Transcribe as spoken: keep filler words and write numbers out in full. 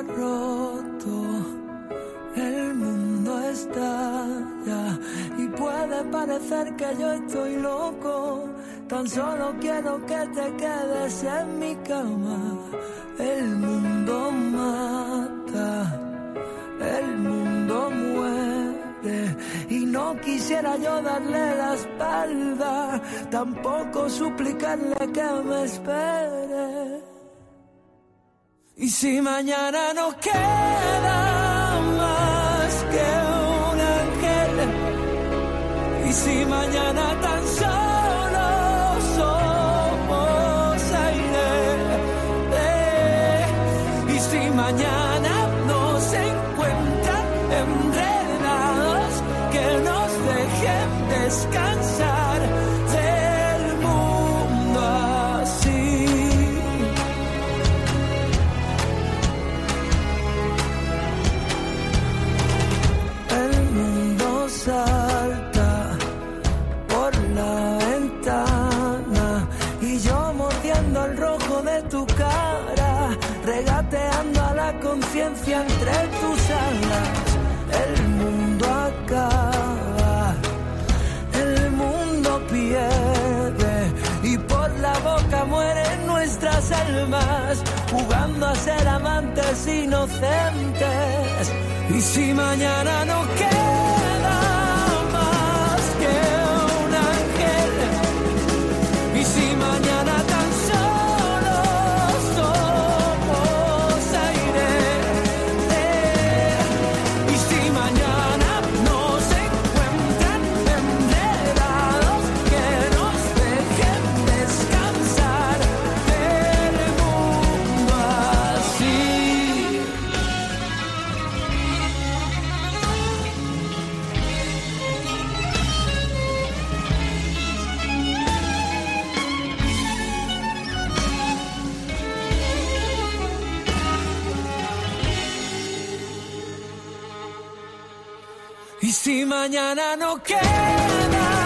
roto, el mundo estalla y puede parecer que yo estoy loco. Tan solo quiero que te quedes en mi cama. El mundo mata, el mundo muere y no quisiera yo darle la espalda, tampoco suplicarle que me espere. Y si mañana no queda más que un ángel, y si mañana tan solo somos aire, eh, y si mañana nos encuentran enredados, que nos dejen descansar del mundo así. El mundo salta por la ventana y yo mordiendo el rojo de tu cara, regateando a la conciencia entre tus alas. El mundo acaba, el mundo pierde y por la boca mueren nuestras almas, jugando a ser amantes inocentes. Y si mañana no queda más que un ángel, y si mañana tan solo somos aire, eh, y si mañana nos encuentran enredados, que nos dejen descansar del mundo así. Y si mañana no queda